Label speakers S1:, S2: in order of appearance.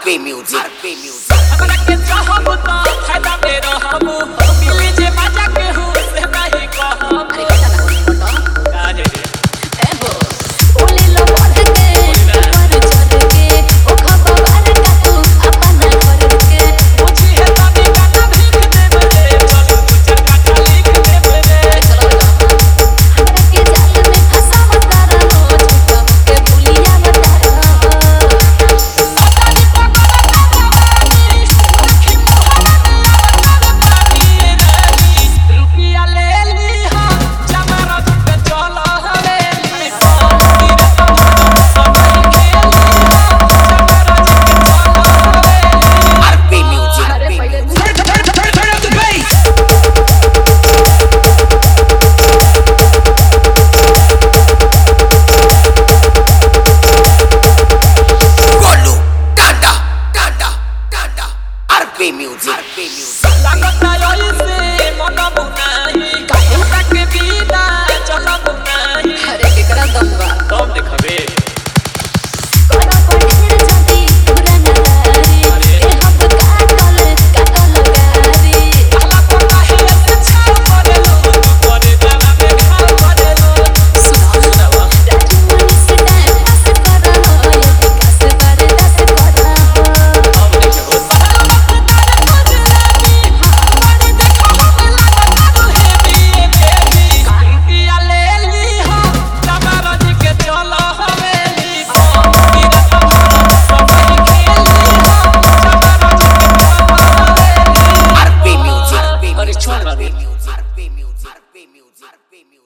S1: RP Music, RP Music. हमरा के चाहबो त फायदा में रहबो मिले जे मजा के हो से नहीं कहबो अरे बेटा ना फोटो का जे ए हो ओले लो बढ़ के ऊपर चढ़ के ओ खबर का तू अपना कर के पूछी है तभी गाना भीख देबे रे चल कुछ काटा लिख देबे रे चलो हमरा के जाल में फसावत रहो झूठा के भूलिया मत RP Music, RP Music. लागत आई से मन बुनाई काहे तक बिना चल बुनाई अरे केकरा दम बा तुम देखबे कोना पढ़े जदी पुराना दारी ए हम काटल गारी आला कोना है से छाव करेलो करे दाना में घाव करेलो सुनावा राजमन से डांस करो विकास बरदास करो अब देखो RP Music, RP Music, RP Music, RP Music.